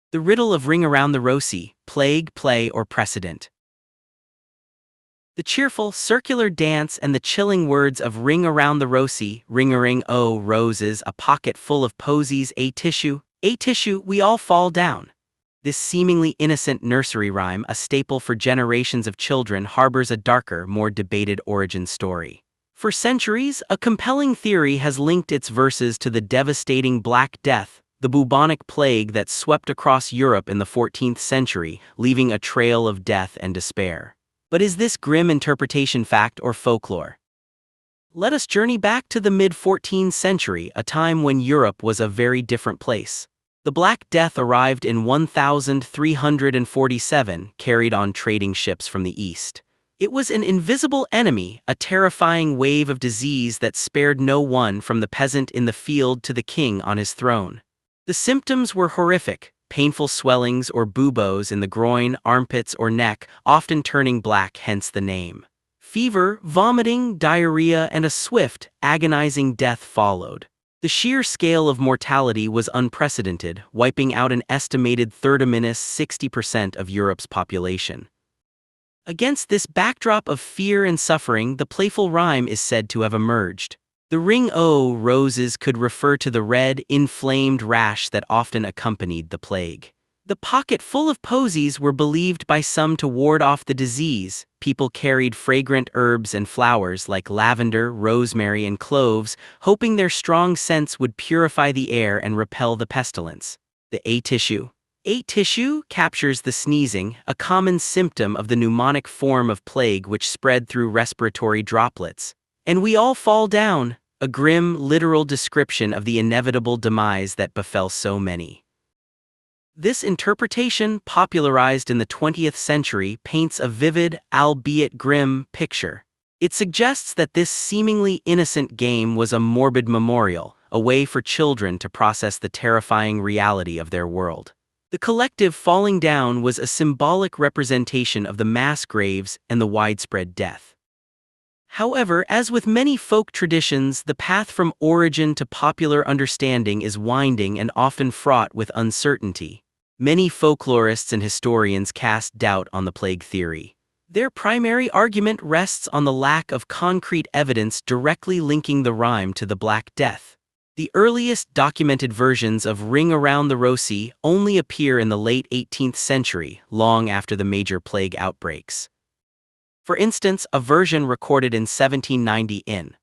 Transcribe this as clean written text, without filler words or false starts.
The riddle of Ring Around the Rosie, plague, play, or precedent. The cheerful, circular dance and the chilling words of Ring Around the Rosie, ring-a-ring, oh, roses, a pocket full of posies, a tissue, we all fall down. This seemingly innocent nursery rhyme, a staple for generations of children, harbors a darker, more debated origin story. For centuries, a compelling theory has linked its verses to the devastating Black Death, the bubonic plague that swept across Europe in the 14th century, leaving a trail of death and despair. But is this grim interpretation fact or folklore? Let us journey back to the mid-14th century, a time when Europe was a very different place. The Black Death arrived in 1347, carried on trading ships from the east. It was an invisible enemy, a terrifying wave of disease that spared no one, from the peasant in the field to the king on his throne. The symptoms were horrific: painful swellings or buboes in the groin, armpits, or neck, often turning black, hence the name. Fever, vomiting, diarrhea, and a swift, agonizing death followed. The sheer scale of mortality was unprecedented, wiping out an estimated 60% of Europe's population. Against this backdrop of fear and suffering, the playful rhyme is said to have emerged. The ring o' roses could refer to the red, inflamed rash that often accompanied the plague. The pocket full of posies were believed by some to ward off the disease. People carried fragrant herbs and flowers like lavender, rosemary, and cloves, hoping their strong scents would purify the air and repel the pestilence. The a-tissue. A-tissue captures the sneezing, a common symptom of the pneumonic form of plague which spread through respiratory droplets. And we all fall down, a grim, literal description of the inevitable demise that befell so many. This interpretation, popularized in the 20th century, paints a vivid, albeit grim, picture. It suggests that this seemingly innocent game was a morbid memorial, a way for children to process the terrifying reality of their world. The collective falling down was a symbolic representation of the mass graves and the widespread death. However, as with many folk traditions, the path from origin to popular understanding is winding and often fraught with uncertainty. Many folklorists and historians cast doubt on the plague theory. Their primary argument rests on the lack of concrete evidence directly linking the rhyme to the Black Death. The earliest documented versions of Ring Around the Rosie only appear in the late 18th century, long after the major plague outbreaks. For instance, a version recorded in 1790 in